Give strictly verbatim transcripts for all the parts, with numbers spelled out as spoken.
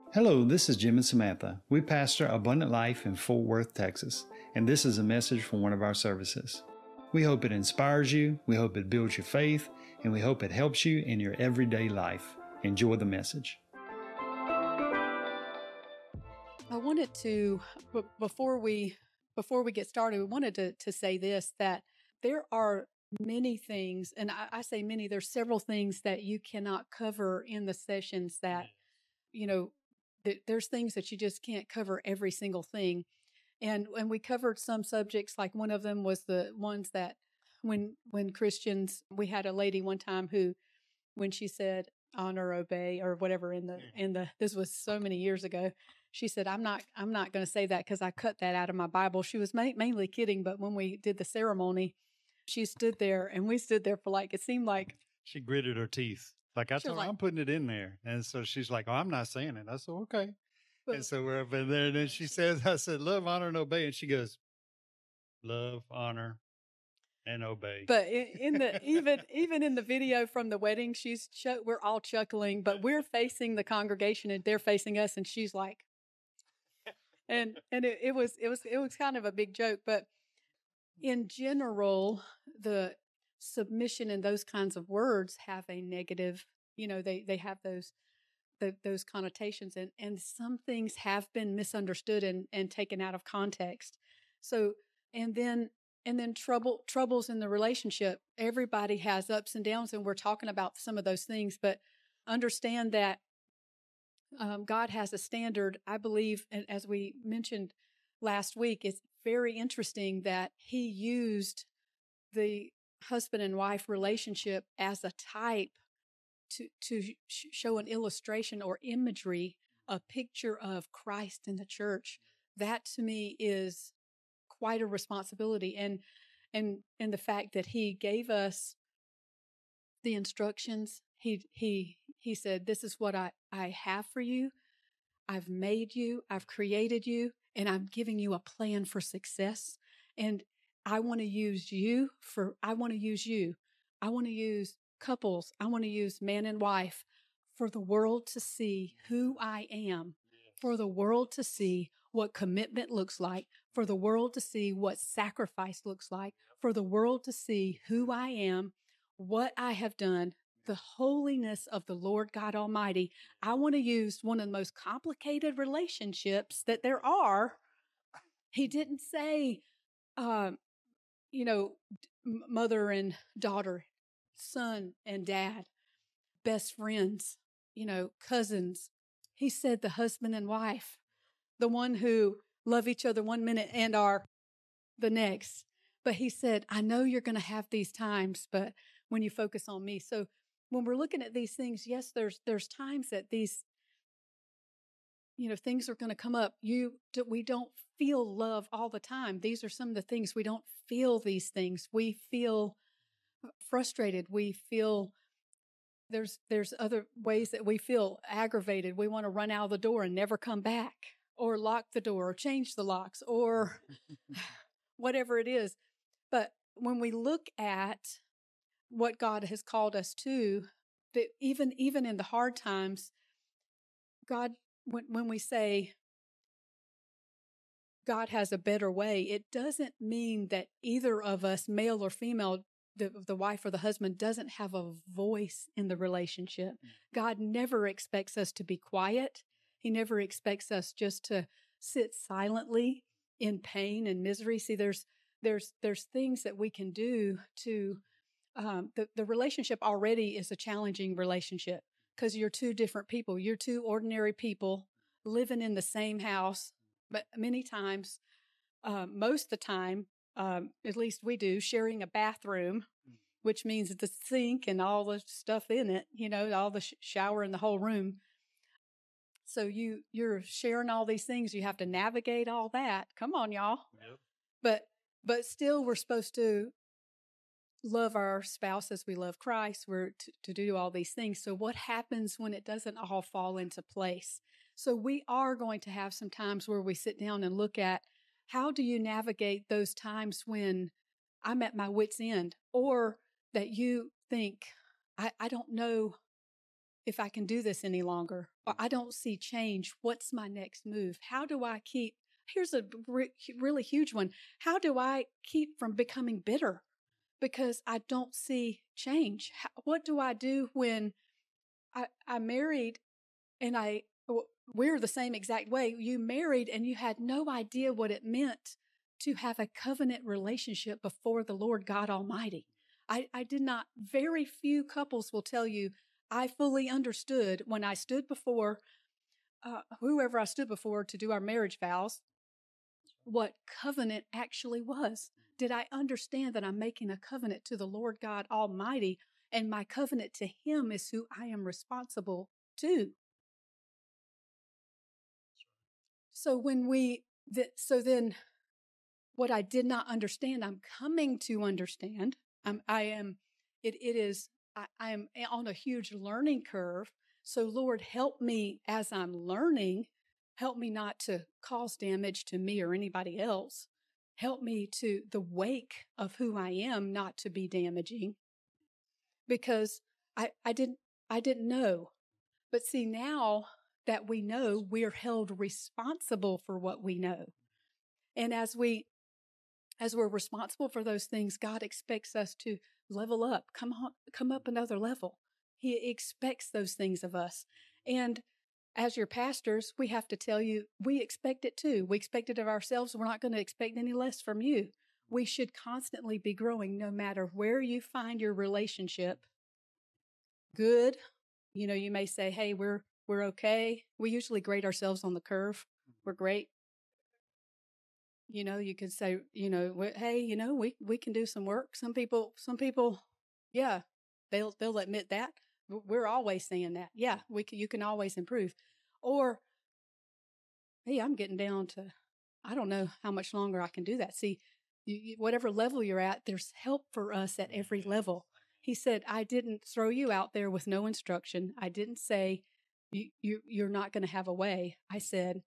Hello, this is Jim and Samantha. We pastor Abundant Life in Fort Worth, Texas, and this is a message from one of our services. We hope it inspires you, we hope it builds your faith, and we hope it helps you in your everyday life. Enjoy the message. I wanted to, b- before we before we get started, we wanted to, to say this, that there are many things, and I, I say many, there's several things that you cannot cover in the sessions that, you know, th- there's things that you just can't cover every single thing. And and we covered some subjects, like one of them was the ones that when when Christians, we had a lady one time who, when she said honor, obey, or whatever in the in the this was so many years ago, she said, I'm not I'm not going to say that because I cut that out of my Bible. She was ma- mainly kidding, but when we did the ceremony, she stood there and we stood there for like, it seemed like She gritted her teeth. Like, I she was told her, like, I'm putting it in there. And so she's like, oh, I'm not saying it. I said, okay. but, And so we're up in there. And then she says, I said, love, honor, and obey. And she goes, love, honor, and obey. but in, in the even even in the video from the wedding, she's ch- we're all chuckling, but we're facing the congregation and they're facing us, and she's like, and and it, it was it was it was kind of a big joke, but in general, the submission and those kinds of words have a negative, you know, they they have those the, those connotations, and and some things have been misunderstood and and taken out of context. So and then and then trouble troubles in the relationship. Everybody has ups and downs, and we're talking about some of those things, but understand that um, God has a standard. I believe, and as we mentioned last week, it's very interesting that He used the husband and wife relationship as a type to to sh- show an illustration or imagery, a picture of Christ in the church. That to me is quite a responsibility, and and and the fact that He gave us the instructions. He he he said, "This is what I I have for you. I've made you, I've created you, and I'm giving you a plan for success. And I want to use you for, I want to use you. I want to use couples. I want to use man and wife for the world to see who I am, for the world to see what commitment looks like, for the world to see what sacrifice looks like, for the world to see who I am, what I have done, the holiness of the Lord God Almighty. I want to use one of the most complicated relationships that there are. He didn't say, um, you know, mother and daughter, son and dad, best friends, you know, cousins. He said the husband and wife, the one who love each other one minute and are the next. But he said, I know you're going to have these times, but when you focus on me. So when we're looking at these things, yes, there's there's times that these, you know, things are going to come up. You we don't feel love all the time. These are some of the things we don't feel. These things we feel frustrated. We feel there's there's other ways that we feel aggravated. We want to run out of the door and never come back, or lock the door, or change the locks, or whatever it is. But when we look at what God has called us to, that even even in the hard times, God, when, when we say God has a better way, it doesn't mean that either of us, male or female, the, the wife or the husband, doesn't have a voice in the relationship. God never expects us to be quiet. He never expects us just to sit silently in pain and misery. See, there's there's there's things that we can do to um, the the relationship already is a challenging relationship because you're two different people. You're two ordinary people living in the same house, but many times, uh, most of the time, um, at least we do, sharing a bathroom, which means the sink and all the stuff in it, you know, all the sh- shower in the whole room. So you you're sharing all these things. You have to navigate all that. Come on, y'all. Yep. But but still, we're supposed to love our spouse as we love Christ. We're to, to do all these things. So what happens when it doesn't all fall into place? So we are going to have some times where we sit down and look at, how do you navigate those times when I'm at my wit's end, or that you think, I, I don't know if I can do this any longer, or I don't see change. What's my next move? How do I keep, here's a re- really huge one. How do I keep from becoming bitter because I don't see change? How, what do I do when I, I married and I, we're the same exact way. You married and you had no idea what it meant to have a covenant relationship before the Lord God Almighty. I, I did not, very few couples will tell you, I fully understood when I stood before uh, whoever I stood before to do our marriage vows, what covenant actually was. Did I understand that I'm making a covenant to the Lord God Almighty, and my covenant to Him is who I am responsible to? So when we, th- so then what I did not understand, I'm coming to understand. I'm, I am, it, it is, I, I am on a huge learning curve. So Lord, help me as I'm learning, help me not to cause damage to me or anybody else. Help me to the wake of who I am not to be damaging, because I, I didn't, I didn't know. But see, now that we know, we're held responsible for what we know. And as we, as we're responsible for those things, God expects us to level up, come on, come up another level. He expects those things of us. And as your pastors, we have to tell you, we expect it too. We expect it of ourselves. We're not going to expect any less from you. We should constantly be growing no matter where you find your relationship. Good. You know, you may say, hey, we're, we're okay. We usually grade ourselves on the curve. We're great. You know, you could say, you know, hey, you know, we, we can do some work. Some people, some people, yeah, they'll, they'll admit that. We're always saying that. Yeah, we can, you can always improve. Or, hey, I'm getting down to, I don't know how much longer I can do that. See, you, you, whatever level you're at, there's help for us at every level. He said, I didn't throw you out there with no instruction. I didn't say you, you you're not going to have a way. I said,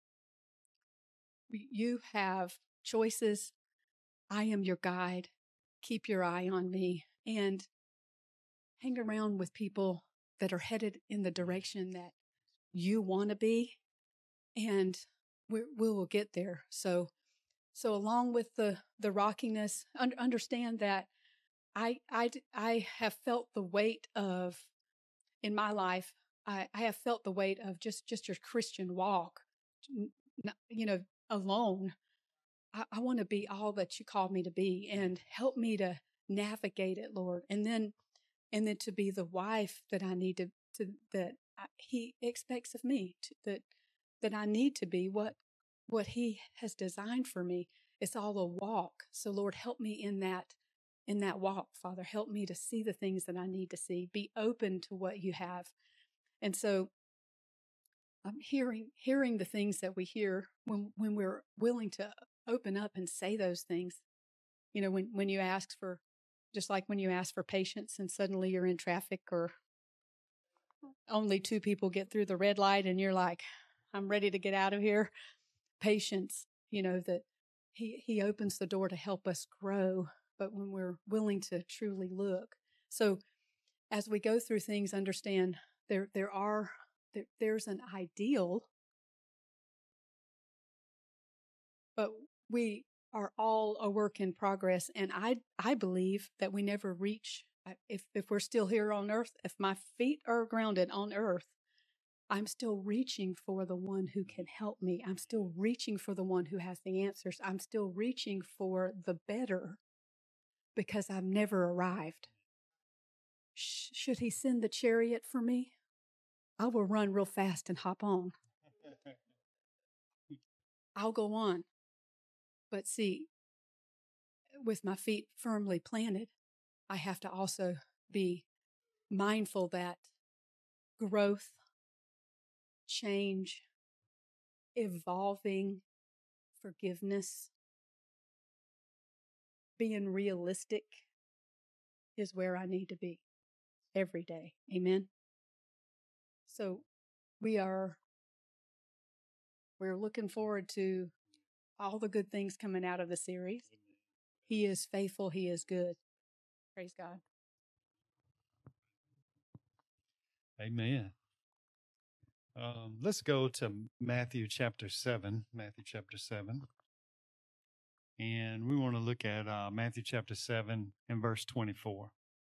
you have choices. I am your guide. Keep your eye on me and hang around with people that are headed in the direction that you want to be, and we we will get there. So, so along with the the rockiness, un- understand that I I I have felt the weight of in my life. I, I have felt the weight of just just your Christian walk, you know, alone. I, I want to be all that you called me to be, and help me to navigate it, Lord. And then, and then to be the wife that I need to, to that I, He expects of me, to, that that I need to be what what He has designed for me. It's all a walk. So, Lord, help me in that in that walk, Father. Help me to see the things that I need to see. Be open to what you have. And so, I'm hearing hearing the things that we hear when when we're willing to open up and say those things. You know, when when you ask for, just like when you ask for patience and suddenly you're in traffic, or only two people get through the red light and you're like, I'm ready to get out of here. Patience, you know, that he he opens the door to help us grow, but when we're willing to truly look. So as we go through things, understand there there are there, there's an ideal, but we are all a work in progress. And I, I believe that we never reach, if, if we're still here on earth, if my feet are grounded on earth, I'm still reaching for the one who can help me. I'm still reaching for the one who has the answers. I'm still reaching for the better, because I've never arrived. Sh- should he send the chariot for me? I will run real fast and hop on. I'll go on. But see, with my feet firmly planted, I have to also be mindful that growth, change, evolving, forgiveness, being realistic is where I need to be every day. Amen. So we are, we're looking forward to all the good things coming out of the series. He is faithful. He is good. Praise God. Amen. Um, let's go to Matthew chapter seven. Matthew chapter seven. And we want to look at uh, Matthew chapter seven and verse twenty-four.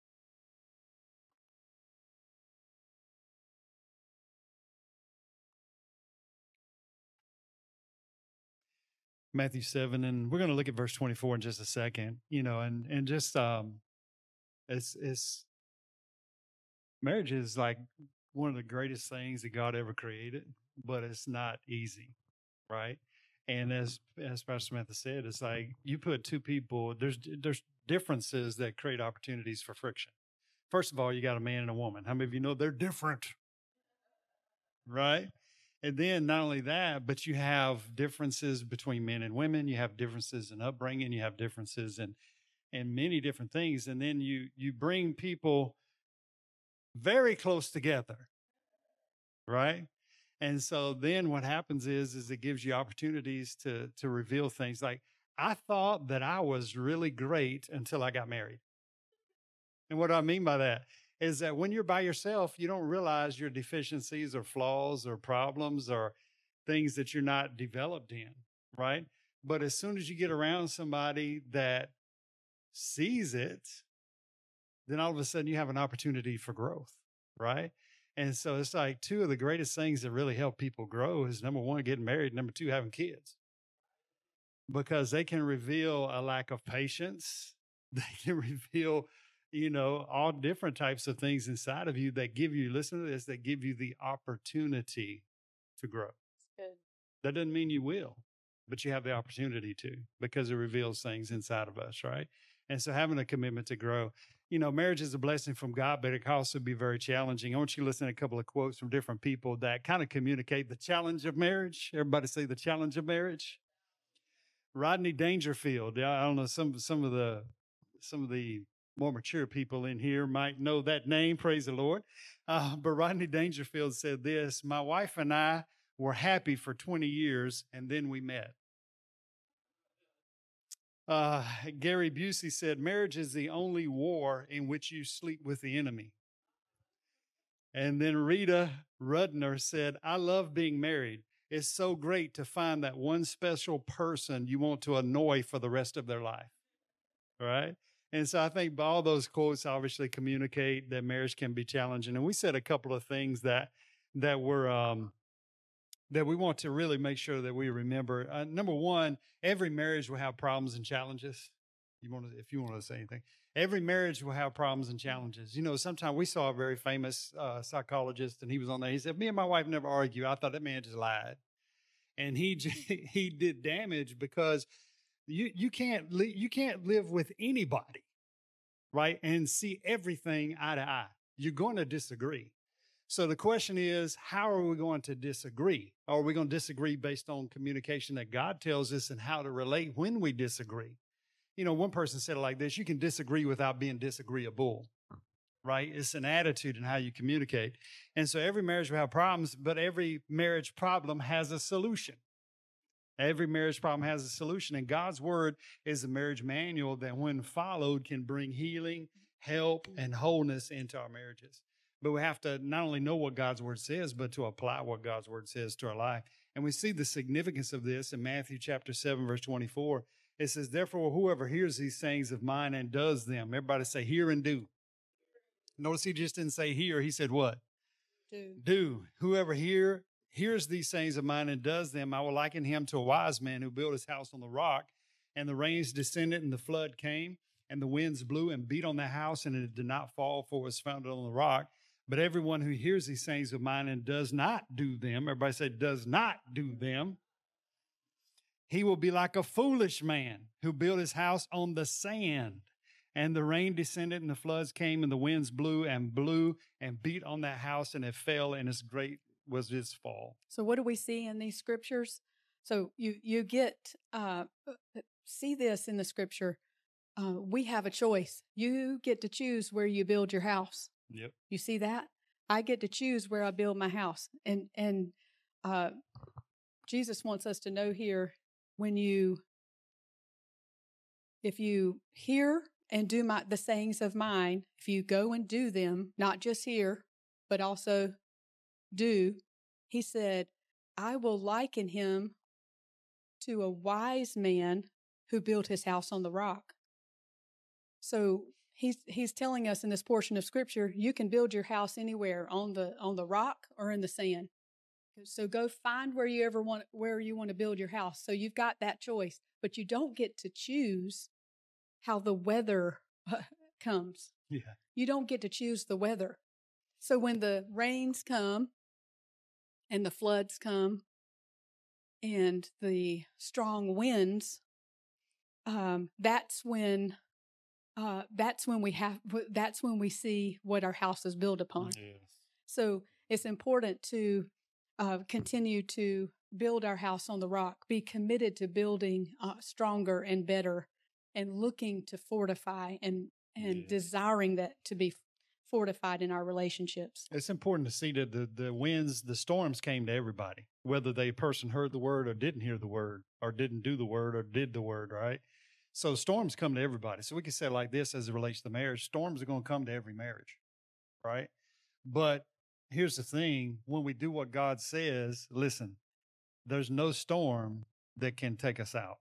Matthew seven, and we're going to look at verse twenty-four in just a second, you know, and, and just, um, it's, it's, marriage is like one of the greatest things that God ever created, but it's not easy, right? And as, as Pastor Samantha said, it's like you put two people, there's, there's differences that create opportunities for friction. First of all, you got a man and a woman. How many of you know they're different, right? And then not only that, but you have differences between men and women. You have differences in upbringing. You have differences in, in many different things. And then you, you bring people very close together, right? And so then what happens is, is it gives you opportunities to, to reveal things like, I thought that I was really great until I got married. And what do I mean by that is that when you're by yourself, you don't realize your deficiencies or flaws or problems or things that you're not developed in, right? But as soon as you get around somebody that sees it, then all of a sudden you have an opportunity for growth, right? And so it's like two of the greatest things that really help people grow is number one, getting married, number two, having kids. Because they can reveal a lack of patience. They can reveal, you know, all different types of things inside of you that give you, listen to this, that give you the opportunity to grow. Good. That doesn't mean you will, but you have the opportunity to, because it reveals things inside of us, right? And so having a commitment to grow, you know, marriage is a blessing from God, but it can also be very challenging. I want you to listen to a couple of quotes from different people that kind of communicate the challenge of marriage. Everybody say the challenge of marriage. Rodney Dangerfield. I don't know, some, some of the, some of the more mature people in here might know that name. Praise the Lord. Uh, but Rodney Dangerfield said this: my wife and I were happy for twenty years and then we met. Uh, Gary Busey said, marriage is the only war in which you sleep with the enemy. And then Rita Rudner said, I love being married. It's so great to find that one special person you want to annoy for the rest of their life. Right? And so I think all those quotes obviously communicate that marriage can be challenging. And we said a couple of things that, that were, um, that we want to really make sure that we remember. Uh, number one, every marriage will have problems and challenges. You want to, if you want to say anything, every marriage will have problems and challenges. You know, sometimes we saw a very famous uh, psychologist, and he was on there. He said, "Me and my wife never argue." I thought that man just lied, and he he did damage because you you can't li- you can't live with anybody, right, and see everything eye to eye. You're going to disagree. So the question is, how are we going to disagree? Are we going to disagree based on communication that God tells us and how to relate when we disagree? You know, one person said it like this: you can disagree without being disagreeable, right? It's an attitude in how you communicate. And so every marriage will have problems, but every marriage problem has a solution. Every marriage problem has a solution. And God's word is a marriage manual that, when followed, can bring healing, help, and wholeness into our marriages. But we have to not only know what God's word says, but to apply what God's word says to our life. And we see the significance of this in Matthew chapter seven, verse twenty-four. It says, therefore, whoever hears these sayings of mine and does them, everybody say hear and do. Notice he just didn't say hear. He said what? Do. Do. Whoever hear, hears these sayings of mine and does them, I will liken him to a wise man who built his house on the rock, and the rains descended and the flood came, and the winds blew and beat on the house, and it did not fall, for it was founded on the rock. But everyone who hears these sayings of mine and does not do them, everybody say does not do them, he will be like a foolish man who built his house on the sand. And the rain descended and the floods came and the winds blew and blew and beat on that house, and it fell, and its great was its fall. So what do we see in these scriptures? So you, you get, uh, see this in the scripture. Uh, we have a choice. You get to choose where you build your house. Yep. You see that? I get to choose where I build my house. And, and, uh, Jesus wants us to know here, when you, if you hear and do my, the sayings of mine, if you go and do them, not just hear, but also do. He said, I will liken him to a wise man who built his house on the rock. So he's he's telling us in this portion of scripture, you can build your house anywhere, on the on the rock or in the sand. So go find where you ever want where you want to build your house. So you've got that choice, but you don't get to choose how the weather comes. Yeah. You don't get to choose the weather. So when the rains come and the floods come and the strong winds, um, that's when uh, that's when we have that's when we see what our house is built upon. Yes. So it's important to uh, continue to build our house on the rock, be committed to building uh, stronger and better, and looking to fortify and and Yes. desiring that to be fortified in our relationships. It's important to see that the, the winds, the storms came to everybody, whether the person heard the word or didn't hear the word or didn't do the word or did the word, right? So storms come to everybody. So we can say it like this as it relates to marriage. Storms are going to come to every marriage, right? But here's the thing. When we do what God says, listen, there's no storm that can take us out.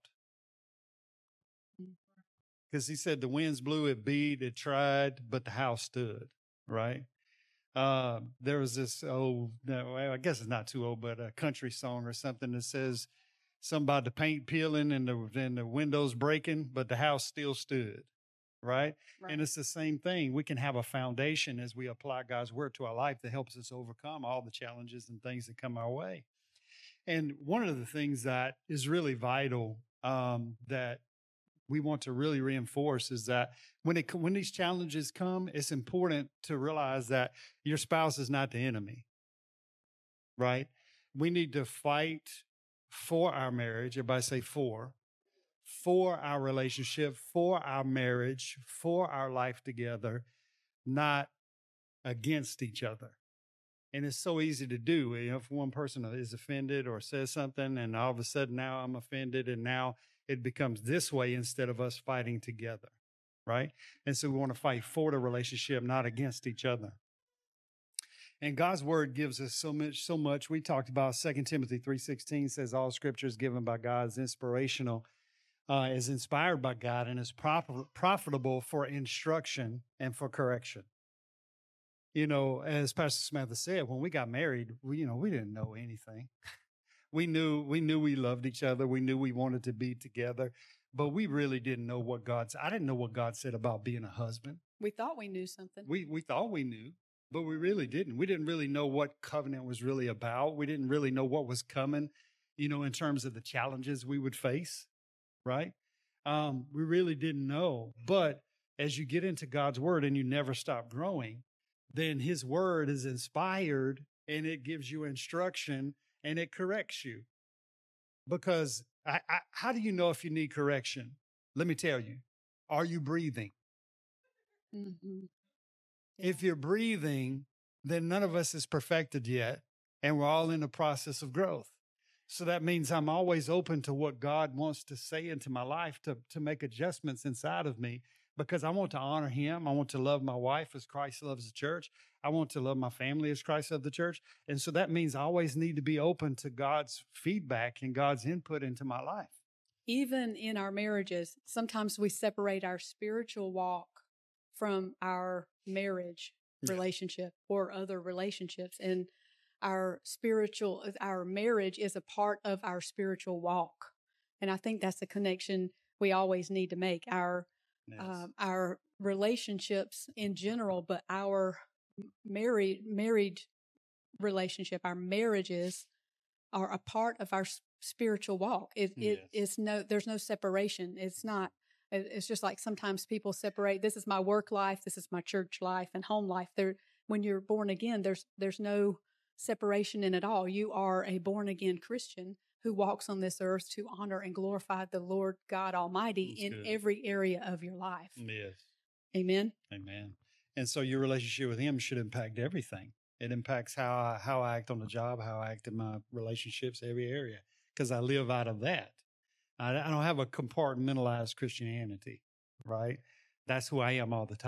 Because he said the winds blew, it beat, it tried, but the house stood, right? Uh, there was this old, no, I guess it's not too old, but a country song or something that says something about the paint peeling and the, and the windows breaking, but the house still stood, right? Right. And it's the same thing. We can have a foundation as we apply God's word to our life that helps us overcome all the challenges and things that come our way. And one of the things that is really vital um, that we want to really reinforce is that when it when these challenges come, it's important to realize that your spouse is not the enemy, right? We need to fight for our marriage. Everybody say for. For our relationship, for our marriage, for our life together, not against each other. And it's so easy to do. You know, if one person is offended or says something and all of a sudden now I'm offended and now it becomes this way instead of us fighting together, right? And so we want to fight for the relationship, not against each other. And God's word gives us so much, so much. We talked about Second Timothy three sixteen says all scripture is given by God, is inspirational, uh, is inspired by God, and is prof- profitable for instruction and for correction. You know, as Pastor Samantha said, when we got married, we, you know, we didn't know anything. We knew, we knew we loved each other. We knew we wanted to be together, but we really didn't know what God said. I didn't know what God said about being a husband. We thought we knew something. We, we thought we knew, but we really didn't. We didn't really know what covenant was really about. We didn't really know what was coming, you know, in terms of the challenges we would face, right? Um, we really didn't know. But as you get into God's word and you never stop growing, then his word is inspired and it gives you instruction and it corrects you. Because I, I, how do you know if you need correction? Let me tell you. Are you breathing? Mm-hmm. If you're breathing, then none of us is perfected yet, and we're all in the process of growth. So that means I'm always open to what God wants to say into my life to, to make adjustments inside of me, because I want to honor him. I want to love my wife as Christ loves the church. I want to love my family as Christ loves the church. And so that means I always need to be open to God's feedback and God's input into my life. Even in our marriages, sometimes we separate our spiritual walk from our marriage Yeah. relationship or other relationships. And our spiritual, our marriage is a part of our spiritual walk. And I think that's the connection we always need to make. Our Yes. um, our relationships in general, but our married married relationship, our marriages are a part of our s- spiritual walk. It Yes. it is no, there's no separation. It's not. it- It's just like sometimes people separate. This is my work life. This is my church life and home life. There, when you're born again, there's there's no separation in it all. You are a born again Christian who walks on this earth to honor and glorify the Lord God Almighty That's in good. every area of your life. Yes. Amen. Amen. And so your relationship with him should impact everything. It impacts how I, how I act on the job, how I act in my relationships, every area, because I live out of that. I, I don't have a compartmentalized Christianity, right? That's who I am all the time.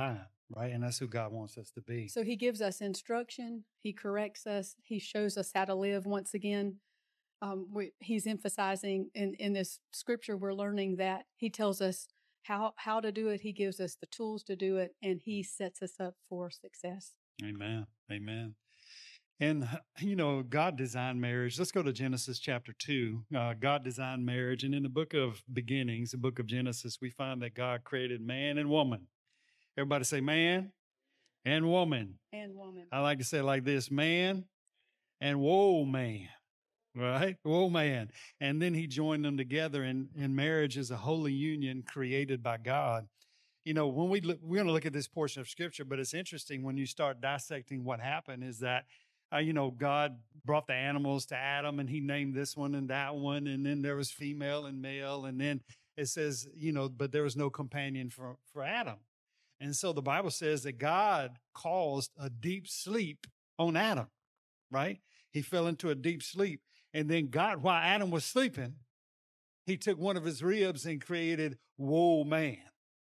right? And that's who God wants us to be. So he gives us instruction. He corrects us. He shows us how to live. Once again, um, we, he's emphasizing in, in this scripture, we're learning that he tells us how, how to do it. He gives us the tools to do it, and he sets us up for success. Amen. Amen. And, you know, God designed marriage. Let's go to Genesis chapter two. Uh, God designed marriage. And in the book of beginnings, the book of Genesis, we find that God created man and woman. Everybody say man and woman. And woman. I like to say it like this, man and whoa, man. Right? Whoa, man. And then he joined them together, and, and marriage is a holy union created by God. You know, when we look, we're going to look at this portion of scripture, but it's interesting when you start dissecting what happened is that, uh, you know, God brought the animals to Adam, and he named this one and that one. And then there was female and male. And then it says, you know, but there was no companion for, for Adam. And so the Bible says that God caused a deep sleep on Adam, right? He fell into a deep sleep. And then God, while Adam was sleeping, he took one of his ribs and created whoa, man.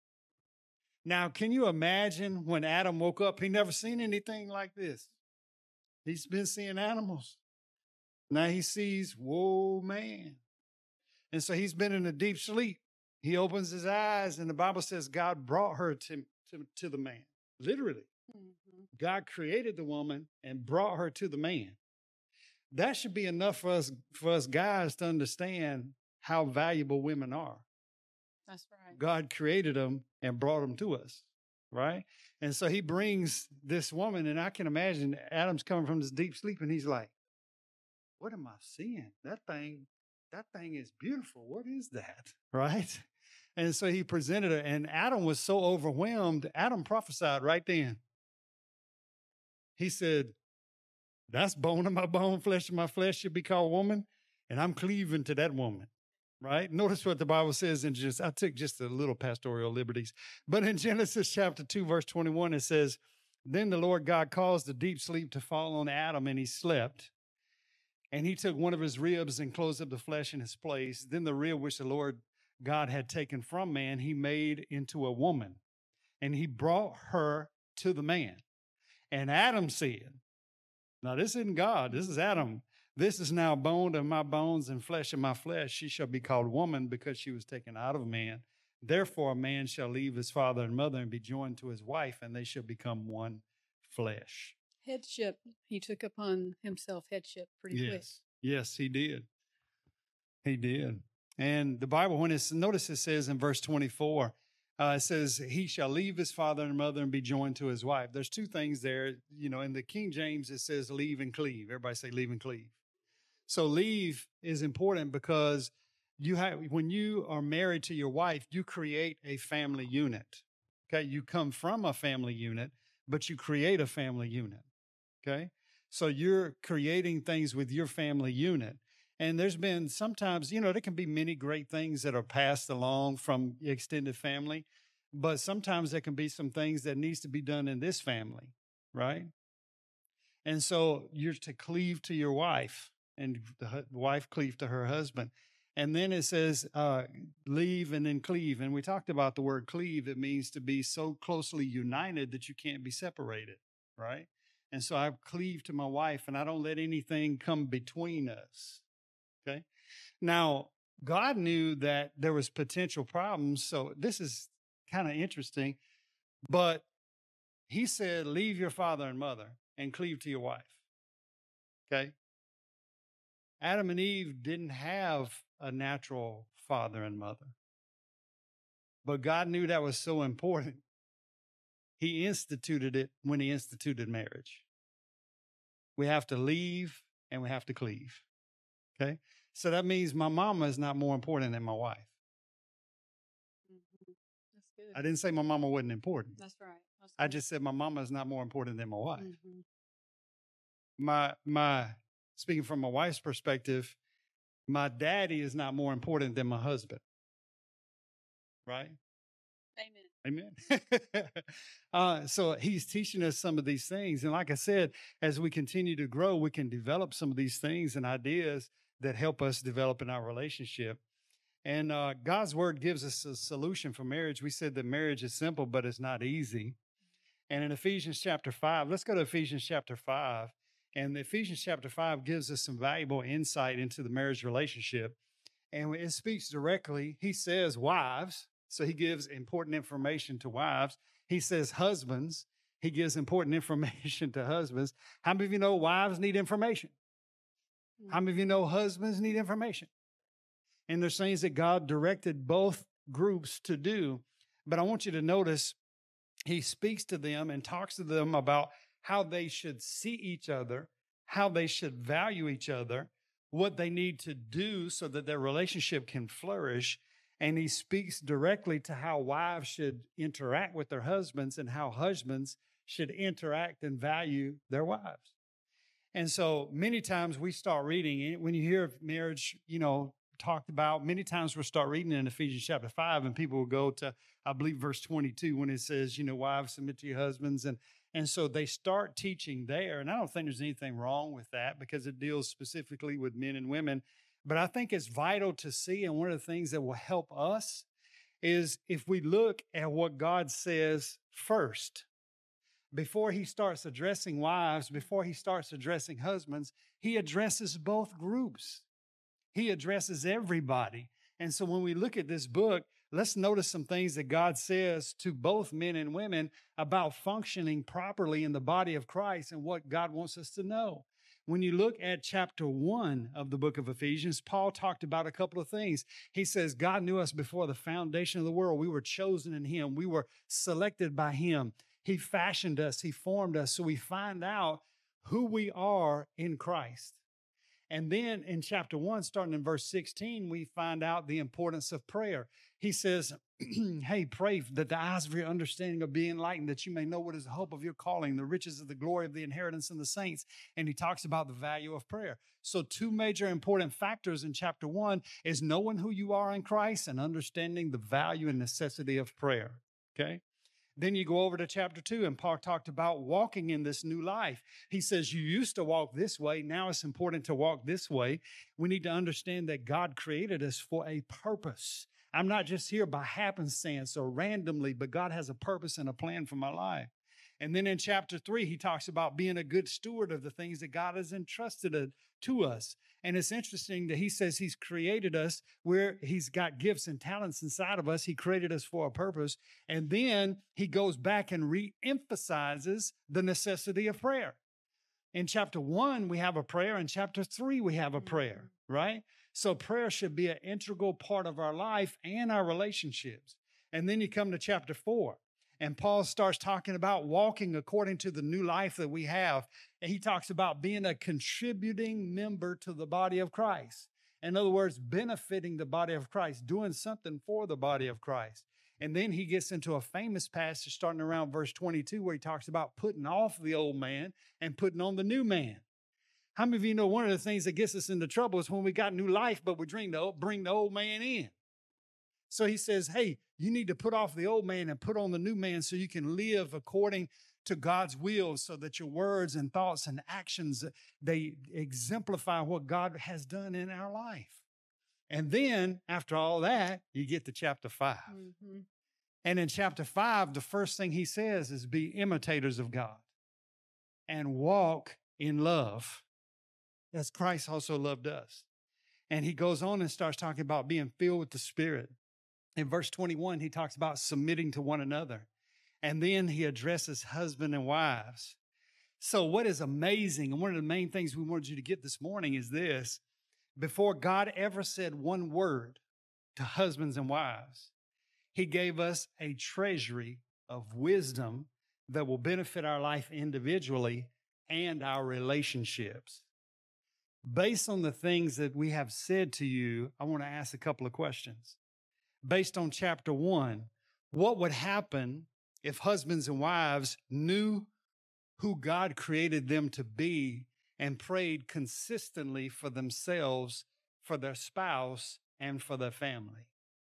Now, can you imagine when Adam woke up, he never seen anything like this. He's been seeing animals. Now he sees, whoa, man. And so he's been in a deep sleep. He opens his eyes, and the Bible says God brought her to, to, to the man, literally. Mm-hmm. God created the woman and brought her to the man. That should be enough for us, for us guys to understand how valuable women are. That's right. God created them and brought them to us, right? And so he brings this woman, and I can imagine Adam's coming from this deep sleep, and he's like, what am I seeing? That thing, that thing is beautiful. What is that, right? And so he presented her, and Adam was so overwhelmed, Adam prophesied right then. He said, that's bone of my bone, flesh of my flesh should be called woman, and I'm cleaving to that woman. Right? Notice what the Bible says in just, I took just a little pastoral liberties, but in Genesis chapter two, verse twenty-one, it says, then the Lord God caused a deep sleep to fall on Adam, and he slept. And he took one of his ribs and closed up the flesh in his place. Then the rib which the Lord God had taken from man, he made into a woman, and he brought her to the man. And Adam said, now this isn't God, this is Adam. This is now bone of my bones and flesh of my flesh. She shall be called woman because she was taken out of man. Therefore, a man shall leave his father and mother and be joined to his wife, and they shall become one flesh. Headship. He took upon himself headship pretty yes. quick. Yes, he did. He did. And the Bible, when it's, notice it says in verse twenty-four, uh, it says, he shall leave his father and mother and be joined to his wife. There's two things there. You know, in the King James, it says leave and cleave. Everybody say leave and cleave. So leave is important because you have, when you are married to your wife, you create a family unit. Okay. You come from a family unit, but you create a family unit. Okay. So you're creating things with your family unit. And there's been sometimes, you know, there can be many great things that are passed along from the extended family, but sometimes there can be some things that needs to be done in this family. Right. And so you're to cleave to your wife. And the wife cleave to her husband. And then it says, uh, leave and then cleave. And we talked about the word cleave. It means to be so closely united that you can't be separated, right? And so I cleave to my wife, and I don't let anything come between us, okay? Now, God knew that there was potential problems. So this is kind of interesting. But he said, leave your father and mother and cleave to your wife, okay? Adam and Eve didn't have a natural father and mother, but God knew that was so important. He instituted it when he instituted marriage. We have to leave and we have to cleave. Okay. So that means my mama is not more important than my wife. Mm-hmm. That's good. I didn't say my mama wasn't important. That's right. That's I just said my mama is not more important than my wife. Mm-hmm. My, my, Speaking from my wife's perspective, my daddy is not more important than my husband. Right? Amen. Amen. uh, so he's teaching us some of these things. And like I said, as we continue to grow, we can develop some of these things and ideas that help us develop in our relationship. And uh, God's word gives us a solution for marriage. We said that marriage is simple, but it's not easy. And in Ephesians chapter five, let's go to Ephesians chapter five. And Ephesians chapter five gives us some valuable insight into the marriage relationship. And it speaks directly. He says, wives. So he gives important information to wives. He says, husbands. He gives important information to husbands. How many of you know wives need information? How many of you know husbands need information? And there's things that God directed both groups to do. But I want you to notice he speaks to them and talks to them about how they should see each other, how they should value each other, what they need to do so that their relationship can flourish. And he speaks directly to how wives should interact with their husbands and how husbands should interact and value their wives. And so many times we start reading, when you hear marriage, you know, talked about, many times we'll start reading in Ephesians chapter five and people will go to, I believe, verse twenty-two when it says, you know, wives, submit to your husbands. And, and so they start teaching there. And I don't think there's anything wrong with that because it deals specifically with men and women. But I think it's vital to see, and one of the things that will help us is if we look at what God says first. Before he starts addressing wives, before he starts addressing husbands, he addresses both groups. He addresses everybody. And so when we look at this book, let's notice some things that God says to both men and women about functioning properly in the body of Christ and what God wants us to know. When you look at chapter one of the book of Ephesians, Paul talked about a couple of things. He says, God knew us before the foundation of the world. We were chosen in him. We were selected by him. He fashioned us. He formed us. So we find out who we are in Christ. And then in chapter one, starting in verse sixteen, we find out the importance of prayer. He says, hey, pray that the eyes of your understanding are being enlightened, that you may know what is the hope of your calling, the riches of the glory of the inheritance in the saints. And he talks about the value of prayer. So two major important factors in chapter one is knowing who you are in Christ and understanding the value and necessity of prayer. Okay? Then you go over to chapter two, and Paul talked about walking in this new life. He says, you used to walk this way. Now it's important to walk this way. We need to understand that God created us for a purpose. I'm not just here by happenstance or randomly, but God has a purpose and a plan for my life. And then in chapter three, he talks about being a good steward of the things that God has entrusted to us. And it's interesting that he says he's created us where he's got gifts and talents inside of us. He created us for a purpose. And then he goes back and re-emphasizes the necessity of prayer. In chapter one, we have a prayer. In chapter three, we have a prayer, right? So prayer should be an integral part of our life and our relationships. And then you come to chapter four. And Paul starts talking about walking according to the new life that we have. And he talks about being a contributing member to the body of Christ. In other words, benefiting the body of Christ, doing something for the body of Christ. And then he gets into a famous passage starting around verse twenty-two where he talks about putting off the old man and putting on the new man. How many of you know one of the things that gets us into trouble is when we got new life, but we bring the, bring the old man in? So he says, hey, you need to put off the old man and put on the new man so you can live according to God's will so that your words and thoughts and actions, they exemplify what God has done in our life. And then after all that, you get to chapter five. Mm-hmm. And in chapter five, the first thing he says is be imitators of God and walk in love as Christ also loved us. And he goes on and starts talking about being filled with the Spirit. In verse twenty-one, he talks about submitting to one another. And then he addresses husband and wives. So what is amazing, and one of the main things we wanted you to get this morning is this. Before God ever said one word to husbands and wives, he gave us a treasury of wisdom that will benefit our life individually and our relationships. Based on the things that we have said to you, I want to ask a couple of questions. Based on chapter one, what would happen if husbands and wives knew who God created them to be and prayed consistently for themselves, for their spouse, and for their family?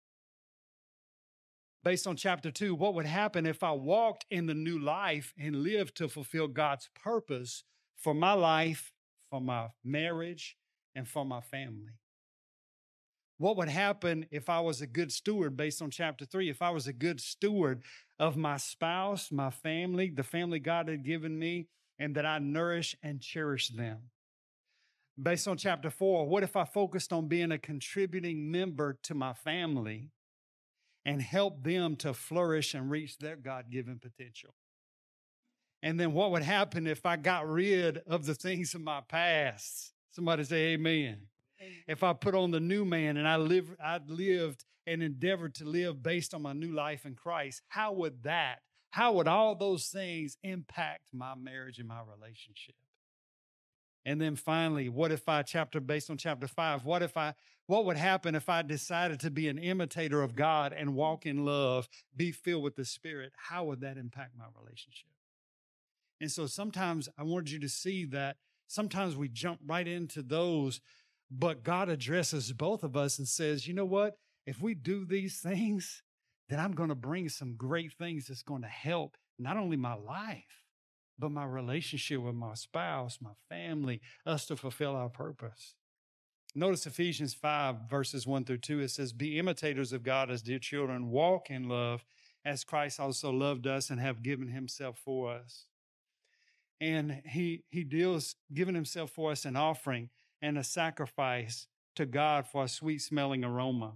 Based on chapter two, what would happen if I walked in the new life and lived to fulfill God's purpose for my life, for my marriage, and for my family? What would happen if I was a good steward based on chapter three? If I was a good steward of my spouse, my family, the family God had given me, and that I nourish and cherish them. Based on chapter four, what if I focused on being a contributing member to my family and help them to flourish and reach their God-given potential? And then what would happen if I got rid of the things of my past? Somebody say amen. Amen. If I put on the new man and I live, I lived and endeavored to live based on my new life in Christ, how would that, how would all those things impact my marriage and my relationship? And then finally, what if I, chapter based on chapter five, what if I, what would happen if I decided to be an imitator of God and walk in love, be filled with the Spirit? How would that impact my relationship? And so sometimes I wanted you to see that sometimes we jump right into those, but God addresses both of us and says, you know what? If we do these things, then I'm going to bring some great things that's going to help not only my life, but my relationship with my spouse, my family, us to fulfill our purpose. Notice Ephesians five, verses one through two. It says, be imitators of God as dear children, walk in love as Christ also loved us and have given himself for us. And he, he deals, giving himself for us an offering and a sacrifice to God for a sweet smelling aroma.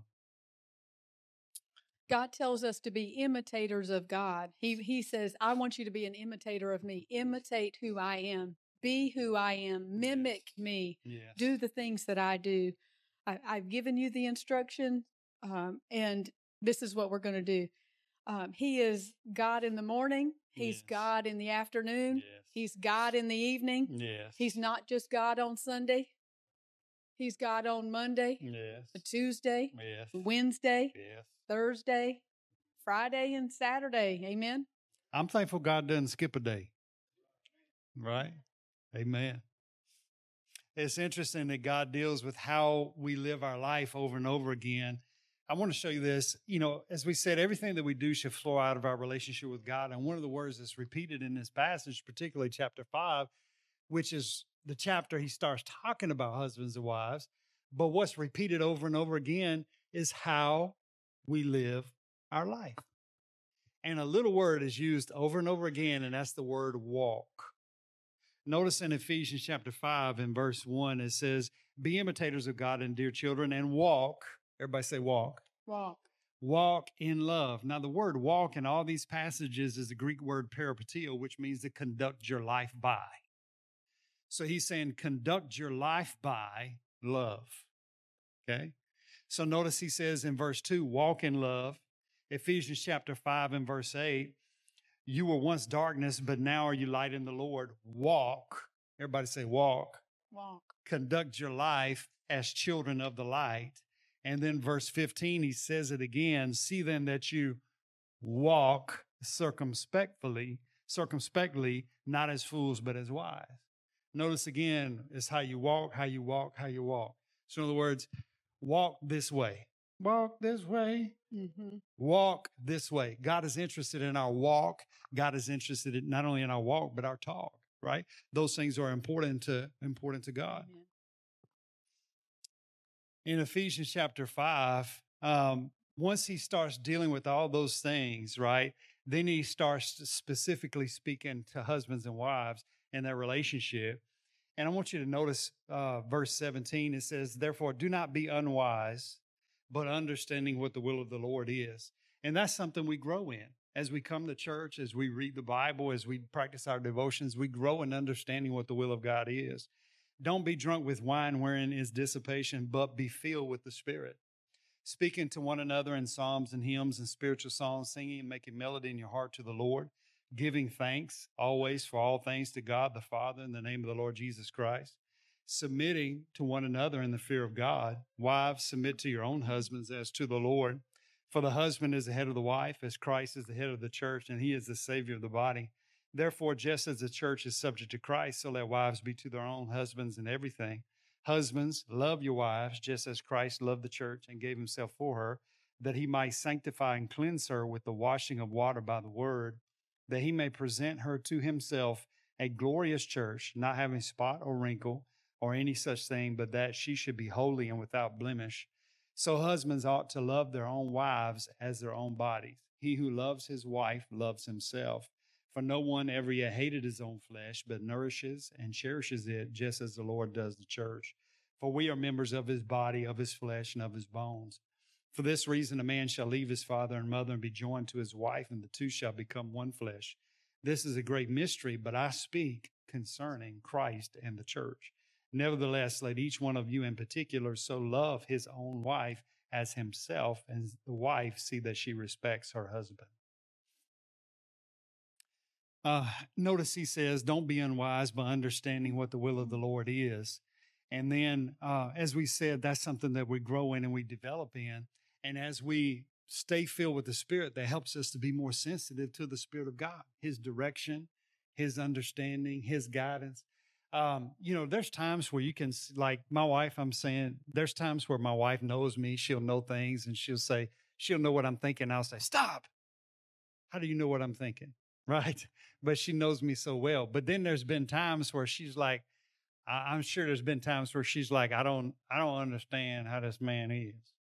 God tells us to be imitators of God. He, he says, I want you to be an imitator of me. Imitate who I am. Be who I am. Mimic yes. me. Yes. Do the things that I do. I, I've given you the instruction, um, and this is what we're going to do. Um, he is God in the morning. He's yes. God in the afternoon. Yes. He's God in the evening. Yes. He's not just God on Sunday. He's God on Monday, yes. Tuesday, yes. Wednesday, yes. Thursday, Friday, and Saturday. Amen. I'm thankful God doesn't skip a day. Right? Amen. It's interesting that God deals with how we live our life over and over again. I want to show you this. You know, as we said, everything that we do should flow out of our relationship with God. And one of the words that's repeated in this passage, particularly chapter five, which is the chapter he starts talking about husbands and wives. But what's repeated over and over again is how we live our life. And a little word is used over and over again, and that's the word walk. Notice in Ephesians chapter five and verse one, it says, be imitators of God and dear children and walk. Everybody say walk. Walk. Walk in love. Now, the word walk in all these passages is the Greek word peripateo, which means to conduct your life by. So he's saying conduct your life by love. Okay? So notice he says in verse two, walk in love. Ephesians chapter five and verse eight, you were once darkness, but now are you light in the Lord. Walk. Everybody say walk. Walk. Conduct your life as children of the light. And then verse fifteen, he says it again. See then that you walk circumspectly, circumspectly, not as fools, but as wise. Notice again, it's how you walk, how you walk, how you walk. So in other words, walk this way. Walk this way. Mm-hmm. Walk this way. God is interested in our walk. God is interested in not only in our walk, but our talk, right? Those things are important to, important to God. Amen. In Ephesians chapter five, um, once he starts dealing with all those things, right, then he starts specifically speaking to husbands and wives and their relationship. And I want you to notice uh, verse seventeen. It says, therefore, do not be unwise, but understanding what the will of the Lord is. And that's something we grow in. As we come to church, as we read the Bible, as we practice our devotions, we grow in understanding what the will of God is. Don't be drunk with wine wherein is dissipation, but be filled with the Spirit. Speaking to one another in psalms and hymns and spiritual songs, singing and making melody in your heart to the Lord, giving thanks always for all things to God the Father in the name of the Lord Jesus Christ, submitting to one another in the fear of God. Wives, submit to your own husbands as to the Lord. For the husband is the head of the wife, as Christ is the head of the church, and he is the Savior of the body. Therefore, just as the church is subject to Christ, so let wives be to their own husbands in everything. Husbands, love your wives, just as Christ loved the church and gave himself for her, that he might sanctify and cleanse her with the washing of water by the word, that he may present her to himself a glorious church, not having spot or wrinkle or any such thing, but that she should be holy and without blemish. So husbands ought to love their own wives as their own bodies. He who loves his wife loves himself. For no one ever yet hated his own flesh, but nourishes and cherishes it, just as the Lord does the church. For we are members of his body, of his flesh, and of his bones. For this reason, a man shall leave his father and mother and be joined to his wife, and the two shall become one flesh. This is a great mystery, but I speak concerning Christ and the church. Nevertheless, let each one of you in particular so love his own wife as himself, and the wife see that she respects her husband. Uh, notice he says, don't be unwise by understanding what the will of the Lord is. And then, uh, as we said, that's something that we grow in and we develop in. And as we stay filled with the Spirit, that helps us to be more sensitive to the Spirit of God, his direction, his understanding, his guidance. Um, you know, there's times where you can, like my wife, I'm saying, there's times where my wife knows me. She'll know things and she'll say, she'll know what I'm thinking. I'll say, stop. How do you know what I'm thinking? Right? But she knows me so well. But then there's been times where she's like, I, I'm sure there's been times where she's like, I don't, I don't understand how this man is.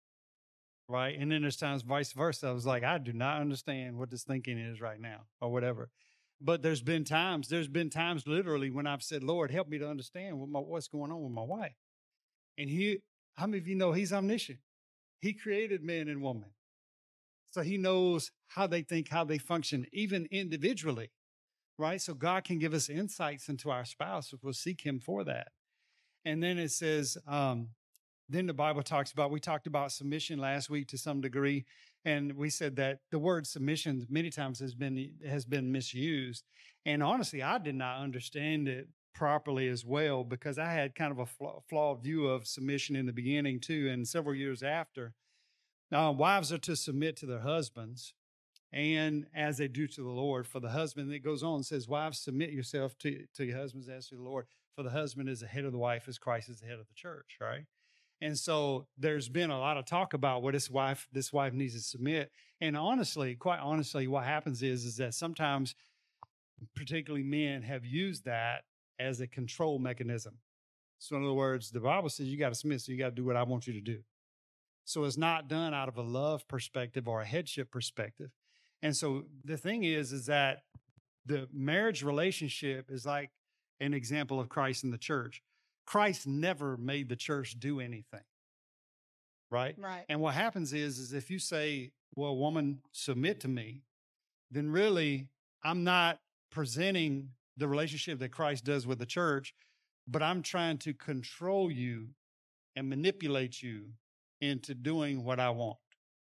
Right? And then there's times vice versa. I was like, I do not understand what this thinking is right now or whatever. But there's been times, there's been times literally when I've said, Lord, help me to understand what my, what's going on with my wife. And he, how many of you know he's omniscient? He created man and woman. So he knows how they think, how they function, even individually, right? So God can give us insights into our spouse if we'll seek him for that. And then it says, um, then the Bible talks about, we talked about submission last week to some degree. And we said that the word submission many times has been, has been misused. And honestly, I did not understand it properly as well, because I had kind of a flaw, flawed view of submission in the beginning too. And several years after, now wives are to submit to their husbands, and as they do to the Lord. For the husband, it goes on and says, wives, submit yourself to, to your husbands as to the Lord. For the husband is the head of the wife, as Christ is the head of the church, right? And so there's been a lot of talk about what this wife, this wife needs to submit. And honestly, quite honestly, what happens is, is that sometimes, particularly men, have used that as a control mechanism. So in other words, the Bible says you got to submit, so you got to do what I want you to do. So it's not done out of a love perspective or a headship perspective. And so the thing is, is that the marriage relationship is like an example of Christ and the church. Christ never made the church do anything. Right? Right. And what happens is, is if you say, well, woman, submit to me, then really I'm not presenting the relationship that Christ does with the church, but I'm trying to control you and manipulate you into doing what I want.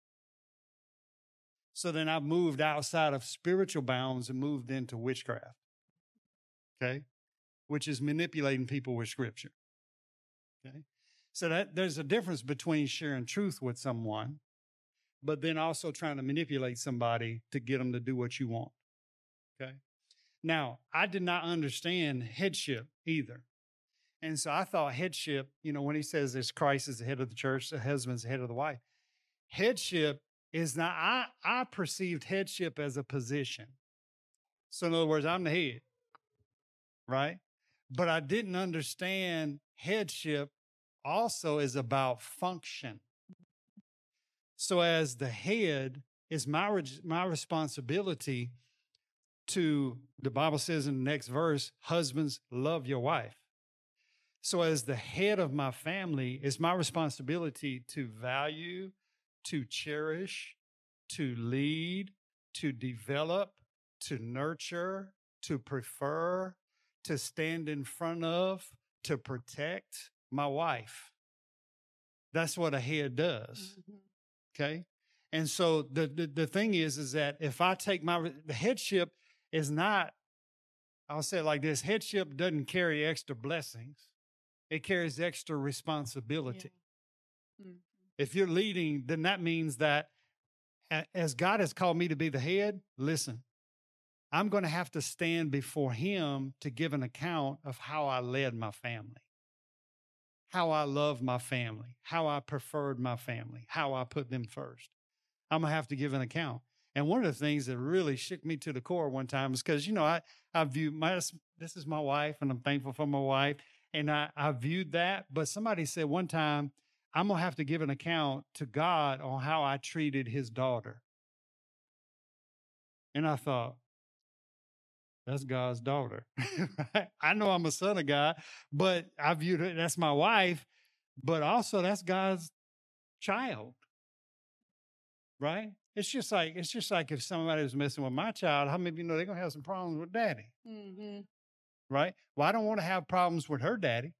So then I've moved outside of spiritual bounds and moved into witchcraft. Okay? Which is manipulating people with scripture. Okay? So that there's a difference between sharing truth with someone, but then also trying to manipulate somebody to get them to do what you want. Okay? Now, I did not understand headship either. And so I thought headship, you know, when he says this, Christ is the head of the church, the husband's the head of the wife. Headship is not, I, I perceived headship as a position. So in other words, I'm the head, right? But I didn't understand headship also is about function. So as the head, it's my, my responsibility to, the Bible says in the next verse, husbands, love your wife. So as the head of my family, it's my responsibility to value, to cherish, to lead, to develop, to nurture, to prefer, to stand in front of, to protect my wife. That's what a head does. Mm-hmm. Okay? And so the, the, the thing is, is that if I take my, the headship is not, I'll say it like this, headship doesn't carry extra blessings. It carries extra responsibility. Yeah. Mm-hmm. If you're leading, then that means that as God has called me to be the head, listen, I'm going to have to stand before him to give an account of how I led my family, how I loved my family, how I preferred my family, how I put them first. I'm going to have to give an account. And one of the things that really shook me to the core one time is because, you know, I, I view my, this is my wife and I'm thankful for my wife. And I, I viewed that. But somebody said one time, I'm going to have to give an account to God on how I treated his daughter. And I thought, that's God's daughter. Right? I know I'm a son of God, but I viewed it, that's my wife, but also that's God's child. Right? It's just like, it's just like if somebody was messing with my child, how many of you know they're going to have some problems with daddy? Mm-hmm. Right? Well, I don't want to have problems with her daddy,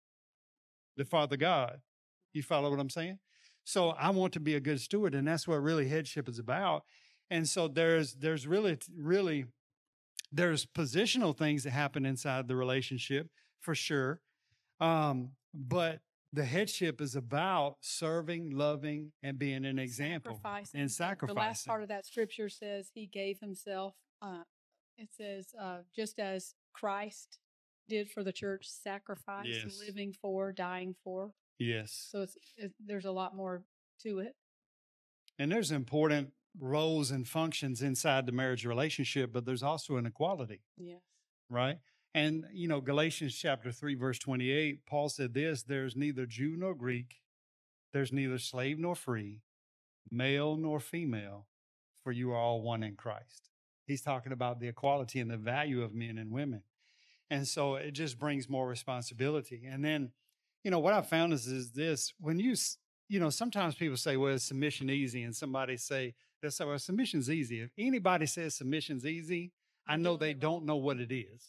the Father God. You follow what I'm saying? So I want to be a good steward, and that's what really headship is about. And so there's there's really really there's positional things that happen inside the relationship for sure, um, but the headship is about serving, loving, and being an example Sacrificing. and The- sacrificing. The last part of that scripture says he gave himself. Uh, it says uh, just as Christ did for the church, sacrifice, Yes. living for, dying for. Yes. So it's, it, there's a lot more to it. And there's important roles and functions inside the marriage relationship, but there's also an equality, Yes. right? And, you know, Galatians chapter three, verse twenty-eight, Paul said this, there's neither Jew nor Greek, there's neither slave nor free, male nor female, for you are all one in Christ. He's talking about the equality and the value of men and women. And so it just brings more responsibility. And then, you know, what I found is, is this, when you, s- you know, sometimes people say, well, is submission easy? And somebody say, they say, well, submission's easy. If anybody says submission's easy, I They're know doing they it don't wrong. know what it is,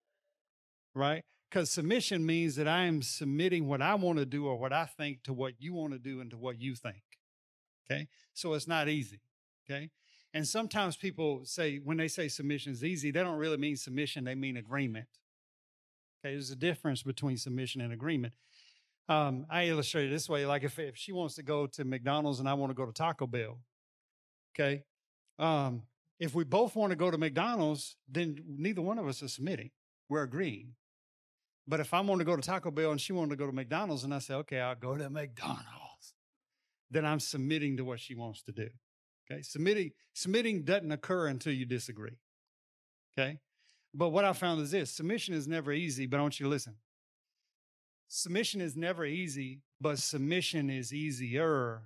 right? Because submission means that I am submitting what I want to do or what I think to what you want to do and to what you think, okay? So it's not easy, okay? And sometimes people say, when they say submission is easy, they don't really mean submission, they mean agreement. Okay, there's a difference between submission and agreement. Um, I illustrate it this way, like if, if she wants to go to McDonald's and I want to go to Taco Bell, okay? Um, if we both want to go to McDonald's, then neither one of us is submitting. We're agreeing. But if I want to go to Taco Bell and she wanted to go to McDonald's and I say, okay, I'll go to McDonald's, then I'm submitting to what she wants to do. Okay, submitting, submitting doesn't occur until you disagree. Okay, but what I found is this: submission is never easy, but I want you to listen. Submission is never easy, but submission is easier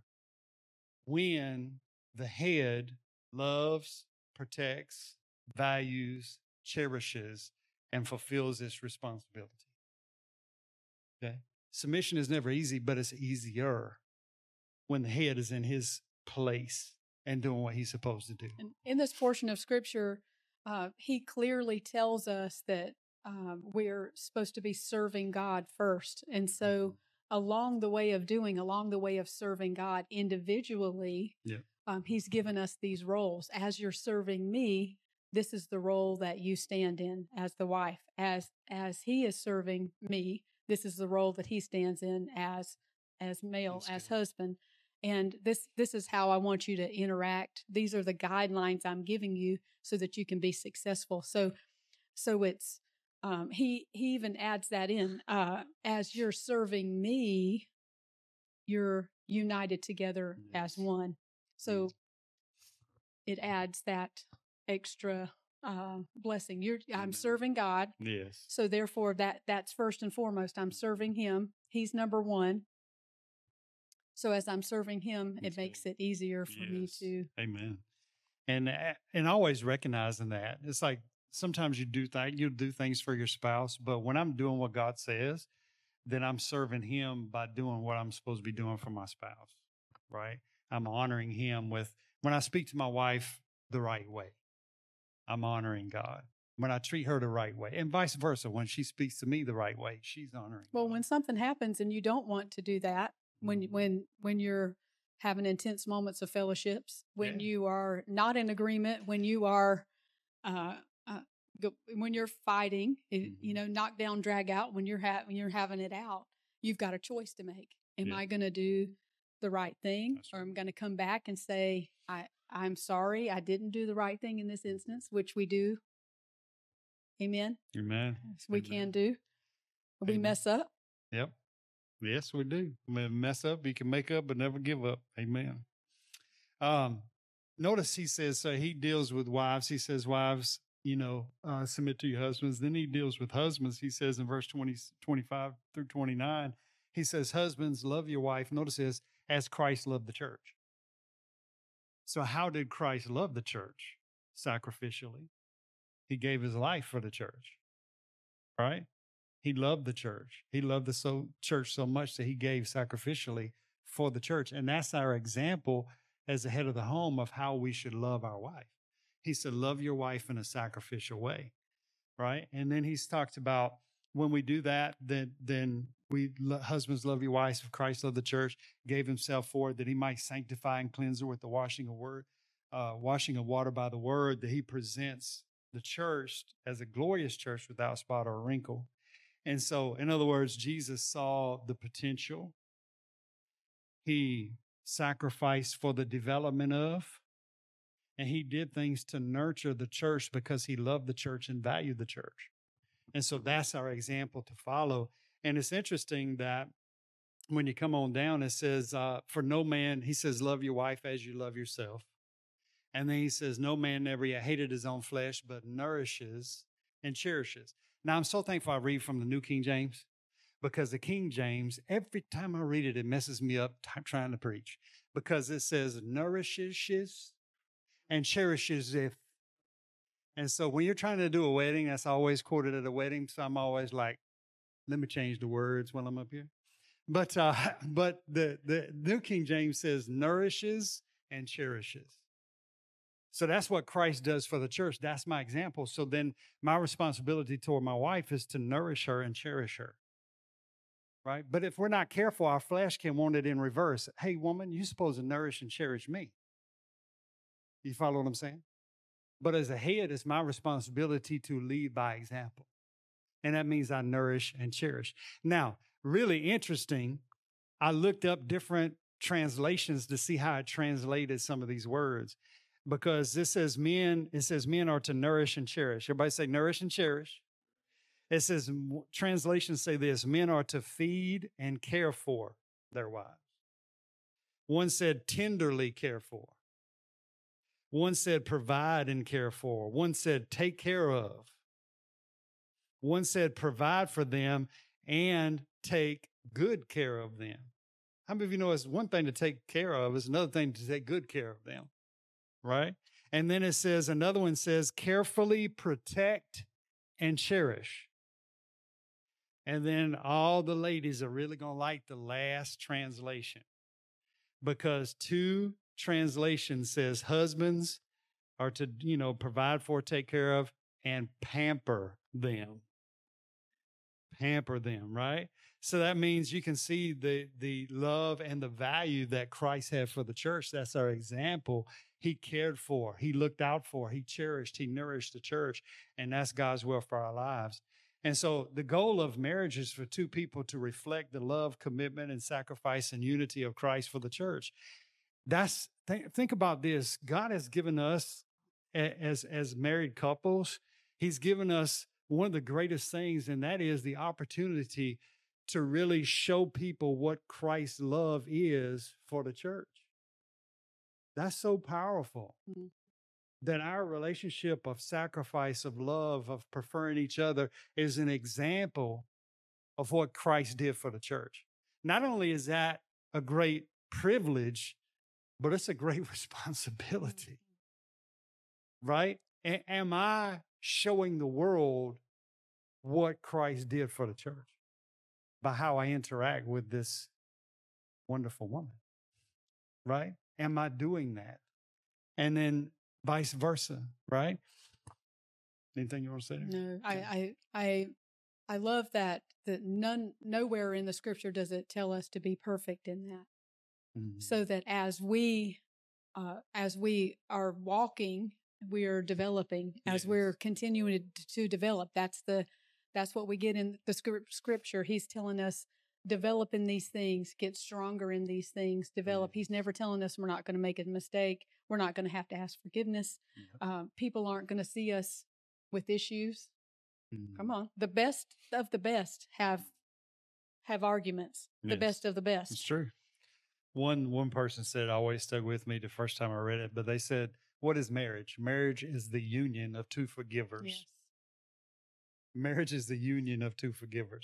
when the head loves, protects, values, cherishes, and fulfills its responsibility. Okay, submission is never easy, but it's easier when the head is in his place and doing what he's supposed to do. And in this portion of scripture, uh, he clearly tells us that um, we're supposed to be serving God first. And so, along the way of doing, along the way of serving God individually, Yeah. um, he's given us these roles. As you're serving me, this is the role that you stand in as the wife. As as he is serving me, this is the role that he stands in as as male, That's as good. husband. And this this is how I want you to interact. These are the guidelines I'm giving you so that you can be successful. So so it's um, he he even adds that in. Uh, as you're serving me, you're united together as Yes. one. So Yes. it adds that extra uh, blessing. You're I'm Amen. serving God. Yes. So therefore that that's first and foremost. I'm serving him. He's number one. So as I'm serving him, That's it makes good. it easier for me Yes. to. Amen. And a- and always recognizing that it's like sometimes you do th- you do things for your spouse, but when I'm doing what God says, then I'm serving Him by doing what I'm supposed to be doing for my spouse. Right? I'm honoring Him with when I speak to my wife the right way. I'm honoring God. When I treat her the right way, and vice versa, when she speaks to me the right way, she's honoring. Well, God. when something happens and you don't want to do that, when Mhm. when when you're having intense moments of fellowships, when Yeah. you are not in agreement, when you are, uh, uh, go, when you're fighting, it- you Mhm. know, knock down, drag out. When you're ha- when you're having it out, you've got a choice to make. Am Yeah. I going to do the right thing, That's or right. I'm going to come back and say, I I'm sorry, I didn't do the right thing in this instance, which we do. Amen. Amen. We Amen. can do. We Amen. mess up. Yep. Yes, we do. We mess up, you can make up, but never give up. Amen. Um, notice he says, so he deals with wives. He says, wives, you know, uh, submit to your husbands. Then he deals with husbands. He says in verse twenty, twenty-five through twenty-nine, He says, husbands, love your wife. Notice this, as Christ loved the church. So how did Christ love the church? Sacrificially. He gave his life for the church, right? He loved the church. He loved the so, church so much that he gave sacrificially for the church. And that's our example as the head of the home of how we should love our wife. He said, love your wife in a sacrificial way, right? And then he's talked about when we do that, then, then we, husbands, love your wives, if Christ loved the church, gave himself for it, that he might sanctify and cleanse her with the washing of word, uh, washing of water by the word, that he presents the church as a glorious church without spot or wrinkle. And so, in other words, Jesus saw the potential. He sacrificed for the development of, and he did things to nurture the church because he loved the church and valued the church. And so that's our example to follow. And it's interesting that when you come on down, it says, uh, for no man, he says, love your wife as you love yourself. And then he says, no man ever yet hated his own flesh, but nourishes and cherishes. Now, I'm so thankful I read from the New King James, because the King James, every time I read it, it messes me up t- trying to preach, because it says nourishes and cherishes if. And so when you're trying to do a wedding, that's always quoted at a wedding. So I'm always like, let me change the words while I'm up here. But uh, but the, the New King James says nourishes and cherishes. So that's what Christ does for the church. That's my example. So then my responsibility toward my wife is to nourish her and cherish her. Right? But if we're not careful, our flesh can want it in reverse. Hey, woman, you're supposed to nourish and cherish me. You follow what I'm saying? But as a head, it's my responsibility to lead by example. And that means I nourish and cherish. Now, really interesting, I looked up different translations to see how it translated some of these words. Because this says men, it says men are to nourish and cherish. Everybody say nourish and cherish. It says, translations say this, men are to feed and care for their wives. One said tenderly care for. One said provide and care for. One said take care of. One said provide for them and take good care of them. How many of you know it's one thing to take care of, it's another thing to take good care of them, right? And then it says, another one says, carefully protect and cherish. And then all the ladies are really going to like the last translation, because two translations says husbands are to, you know, provide for, take care of, and pamper them. Pamper them, right? So that means you can see the, the love and the value that Christ had for the church. That's our example. He cared for, he looked out for, he cherished, he nourished the church, and that's God's will for our lives. And so the goal of marriage is for two people to reflect the love, commitment, and sacrifice and unity of Christ for the church. That's th- think about this. God has given us as, as married couples, he's given us one of the greatest things, and that is the opportunity to really show people what Christ's love is for the church. That's so powerful. Mm-hmm. That our relationship of sacrifice, of love, of preferring each other is an example of what Christ did for the church. Not only is that a great privilege, but it's a great responsibility, right? A- am I showing the world what Christ did for the church by how I interact with this wonderful woman, right? Am I doing that? And then vice versa, right? Anything you want to say there? No, I, I, I, I love that, that none, nowhere in the scripture does it tell us to be perfect in that. Mm-hmm. So that as we, uh, as we are walking, we are developing, as yes. we're continuing to, to develop. That's the, that's what we get in the scripture. He's telling us, develop in these things, get stronger in these things, develop. Yeah. He's never telling us we're not going to make a mistake. We're not going to have to ask forgiveness. Yeah. Um, people aren't going to see us with issues. Mm. Come on. The best of the best have, have arguments. Yes. The best of the best. It's true. One, one person said, it always stuck with me the first time I read it, but they said, what is marriage? Marriage is the union of two forgivers. Yes. Marriage is the union of two forgivers.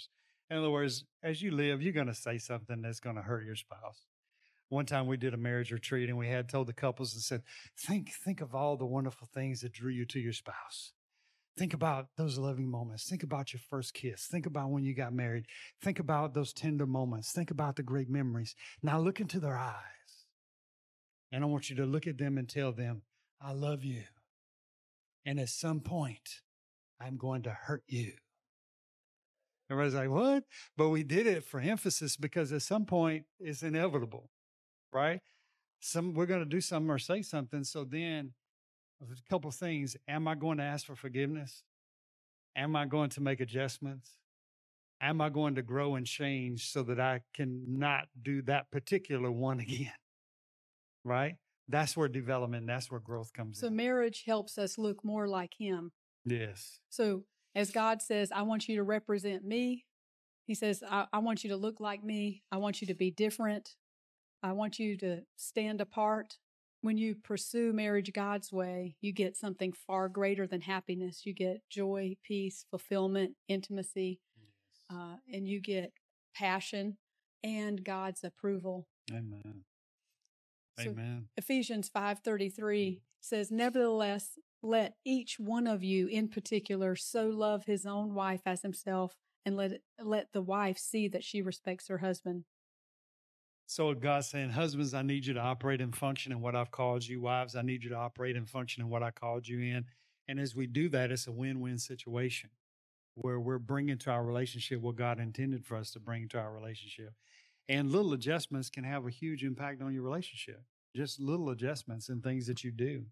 In other words, as you live, you're going to say something that's going to hurt your spouse. One time we did a marriage retreat and we had told the couples and said, think, think of all the wonderful things that drew you to your spouse. Think about those loving moments. Think about your first kiss. Think about when you got married. Think about those tender moments. Think about the great memories. Now look into their eyes. And I want you to look at them and tell them, I love you. And at some point, I'm going to hurt you. Everybody's like, what? But we did it for emphasis because at some point it's inevitable, right? Some we're going to do something or say something. So then a couple of things. Am I going to ask for forgiveness? Am I going to make adjustments? Am I going to grow and change so that I can not do that particular one again? Right? That's where development, that's where growth comes So in. marriage helps us look more like him. Yes. So as God says, I want you to represent me. He says, I, I want you to look like me. I want you to be different. I want you to stand apart. When you pursue marriage God's way, you get something far greater than happiness. You get joy, peace, fulfillment, intimacy, Yes. uh, and you get passion and God's approval. Amen. So Amen. Ephesians five thirty-three says, nevertheless, let each one of you in particular so love his own wife as himself, and let it, let the wife see that she respects her husband. So God's saying, husbands, I need you to operate and function in what I've called you. Wives, I need you to operate and function in what I called you in. And as we do that, it's a win-win situation where we're bringing to our relationship what God intended for us to bring to our relationship. And little adjustments can have a huge impact on your relationship. Just little adjustments in things that you do.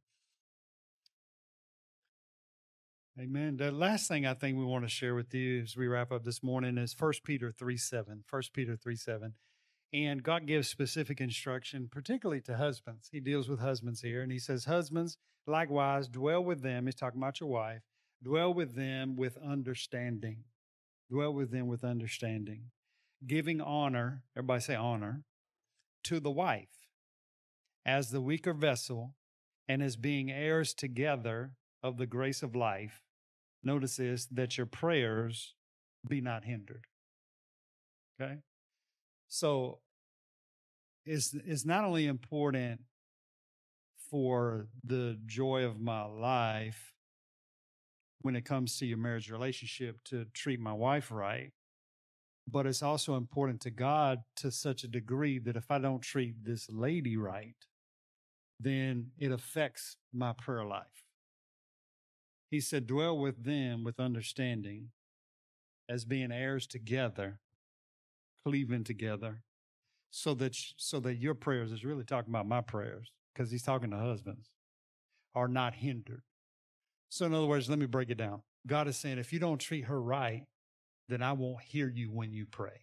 Amen. The last thing I think we want to share with you as we wrap up this morning is First Peter three seven. First Peter three seven. And God gives specific instruction, particularly to husbands. He deals with husbands here. And he says, husbands, likewise, dwell with them. He's talking about your wife. Dwell with them with understanding. Dwell with them with understanding. Giving honor, everybody say honor, to the wife as the weaker vessel and as being heirs together of the grace of life. Notice this, that your prayers be not hindered. Okay? So it's, it's not only important for the joy of my life when it comes to your marriage relationship to treat my wife right, but it's also important to God to such a degree that if I don't treat this lady right, then it affects my prayer life. He said, dwell with them with understanding as being heirs together, cleaving together, so that so that your prayers, is really talking about my prayers, because he's talking to husbands, are not hindered. So in other words, let me break it down. God is saying, if you don't treat her right, then I won't hear you when you pray.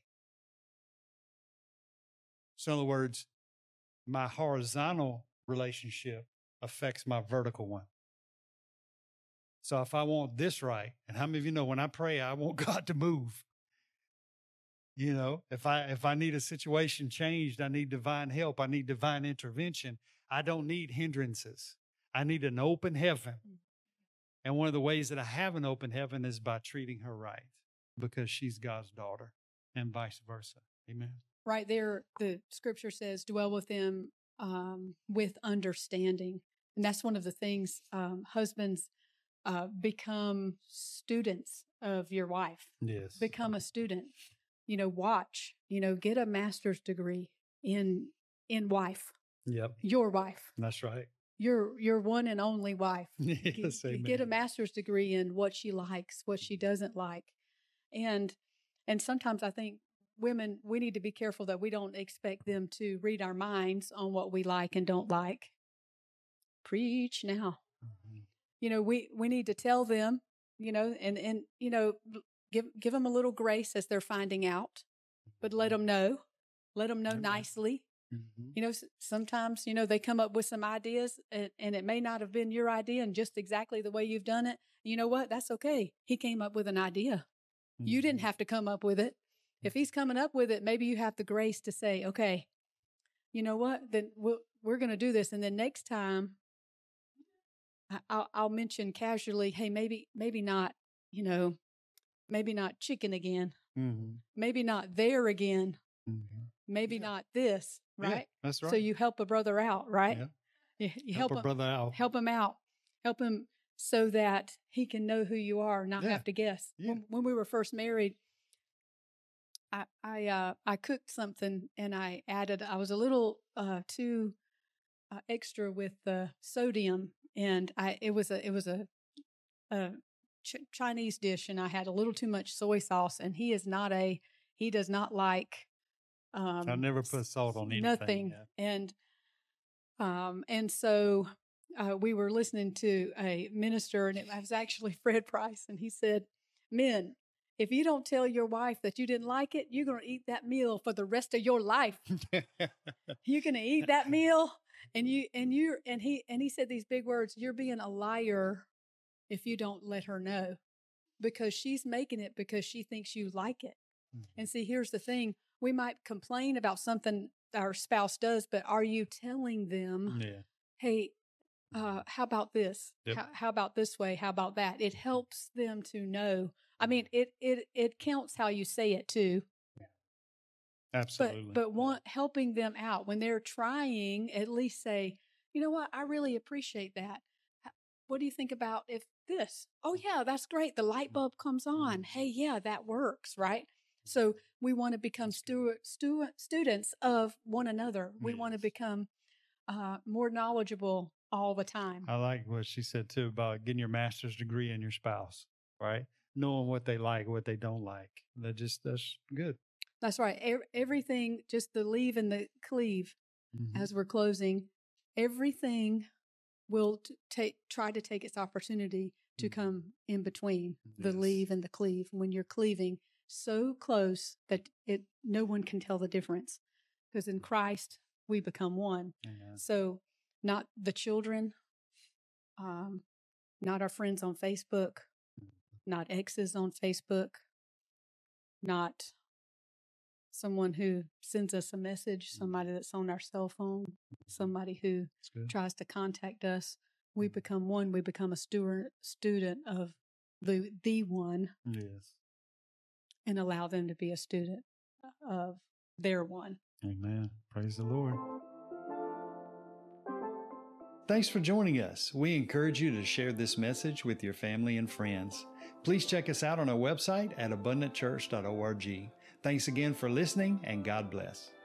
So in other words, my horizontal relationship affects my vertical one. So if I want this right, and how many of you know when I pray, I want God to move? You know, if I if I need a situation changed, I need divine help. I need divine intervention. I don't need hindrances. I need an open heaven. And one of the ways that I have an open heaven is by treating her right, because she's God's daughter, and vice versa. Amen. Right there, the scripture says, dwell with them um, with understanding. And that's one of the things, um, husbands uh, become students of your wife. Yes. Become a student. You know, watch, you know, get a master's degree in in wife. Yep. Your wife. That's right. Your your one and only wife. Yes, get, amen. get a master's degree in what she likes, what she doesn't like. And and sometimes I think women, we need to be careful that we don't expect them to read our minds on what we like and don't like. Preach now. Mm-hmm. You know, we, we need to tell them, you know, and, and, you know, give, give them a little grace as they're finding out, but let them know, let them know Amen. Nicely. Mm-hmm. You know, sometimes, you know, they come up with some ideas and, and it may not have been your idea and just exactly the way you've done it. You know what? That's okay. He came up with an idea. Mm-hmm. You didn't have to come up with it. If he's coming up with it, maybe you have the grace to say, okay, you know what? Then we'll, we're going to do this. And then next time I'll, I'll mention casually, hey, maybe, maybe not, you know, maybe not chicken again, Mm-hmm. Maybe not there again. Mm-hmm. Maybe Yeah. not this, Yeah, right? that's right. So you help a brother out, right? Yeah. You, you help, help, a him, brother out. help him out, help him so that he can know who you are, not Yeah. have to guess. Yeah. When, when we were first married, I I uh, I cooked something and I added. I was a little uh, too uh, extra with the sodium, and I it was a it was a, a ch- Chinese dish, and I had a little too much soy sauce. And he is not a he does not like um, I never put salt on anything. nothing, Yet. and um and so uh, we were listening to a minister, and it was actually Fred Price, and he said, "Men, if you don't tell your wife that you didn't like it, you're going to eat that meal for the rest of your life. You're going to eat that meal, and you and you and he and he said these big words: you're being a liar if you don't let her know, because she's making it because she thinks you like it." Mm-hmm. And see, here's the thing: we might complain about something our spouse does, but are you telling them, Yeah. "Hey, uh, how about this? Yep. How, how about this way? How about that?" It helps them to know. I mean, it it it counts how you say it too. Absolutely. But but want helping them out when they're trying, at least say, "You know what? I really appreciate that. H- What do you think about if this? Oh yeah, that's great. The light bulb comes on. Hey, yeah, that works, right?" So we want to become stu- stu- students of one another. We want to Yes. become uh, more knowledgeable all the time. I like what she said too about getting your master's degree in your spouse, right? Knowing what they like, what they don't like. That just that's good. That's right. E- everything, just the leave and the cleave, Mm-hmm. as we're closing, everything will t- take try to take its opportunity to Mm-hmm. come in between the Yes. leave and the cleave. When you're cleaving so close that it no one can tell the difference, because in Christ we become one. Amen. So not the children, um, not our friends on Facebook, not exes on Facebook, not someone who sends us a message, somebody that's on our cell phone, somebody who That's good. tries to contact us. We become one. We become a steward, student of the the one, Yes. and allow them to be a student of their one. Amen. Praise the Lord. Thanks for joining us. We encourage you to share this message with your family and friends. Please check us out on our website at abundant church dot org. Thanks again for listening, and God bless.